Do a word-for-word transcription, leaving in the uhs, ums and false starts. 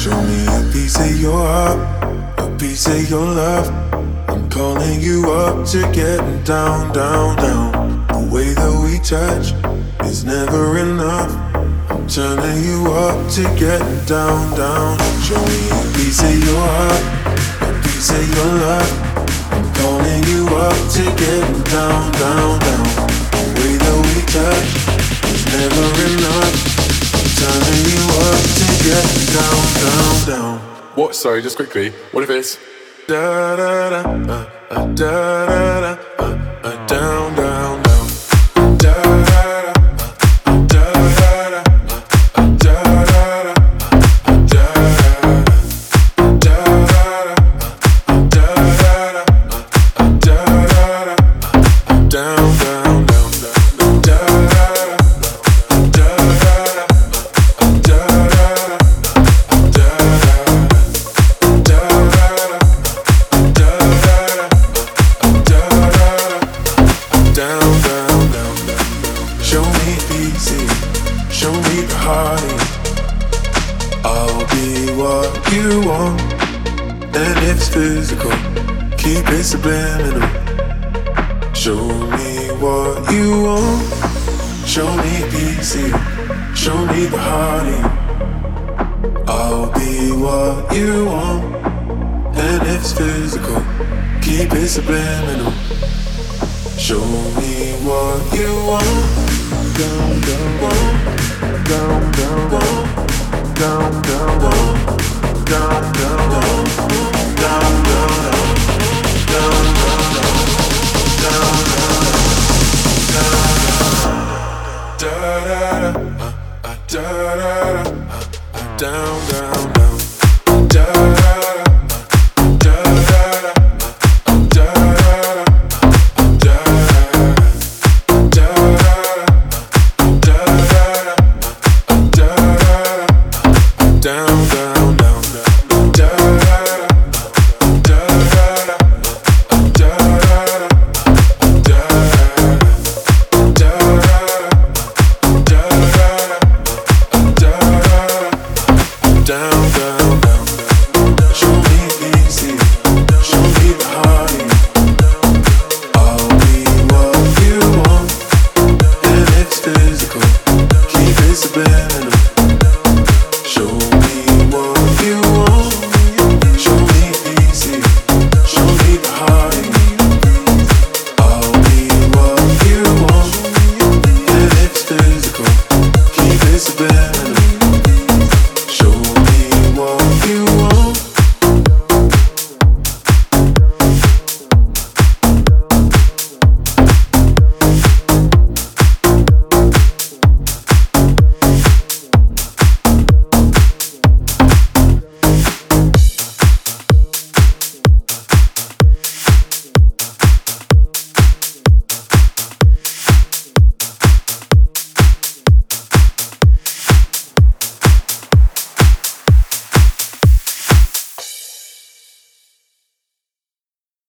Show me a piece of your heart, a piece of your love. I'm calling you up to getting down, down, down. The way that we touch is never enough. I'm turning you up to getting down, down. Show me a piece of your heart, a piece of your love. I'm calling you up to getting down, down, down. The way that we touch is never enough. Turning you up to get down, down, down. What? Sorry, just quickly. What if it's da da da, uh, uh, da da da, uh, uh, down, down, down. Da da da, uh, da da da, uh, da da da, uh, da da da, da da da, uh, da da da, uh, down, down, down, down, da da da, da da. You want, and it's physical. Keep it subliminal. Show me what you want. Show me a piece of you. Show me the heart in you. I'll be what you want, and it's physical. Keep it subliminal. Show me what you want. Down, down, down, down, down, down, down, down, down. Down, down, down, down, down, down, down, down, down, down, down, down, down, down, down. Down, down.